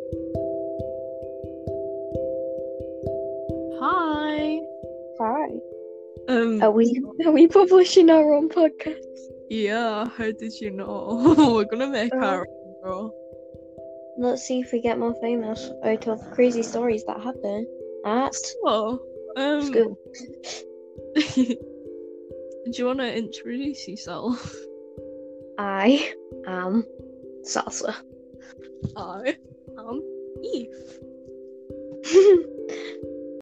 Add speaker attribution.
Speaker 1: Hi.
Speaker 2: Hi.
Speaker 1: Um,
Speaker 2: Are we publishing our own podcast?
Speaker 1: yeah, how did you know? We're gonna make
Speaker 2: Uh,
Speaker 1: our own, bro.
Speaker 2: let's see if we get more famous out of crazy stories that happen at
Speaker 1: So,
Speaker 2: school.
Speaker 1: do you wanna introduce yourself?
Speaker 2: I am Salsa.
Speaker 1: I am Eve.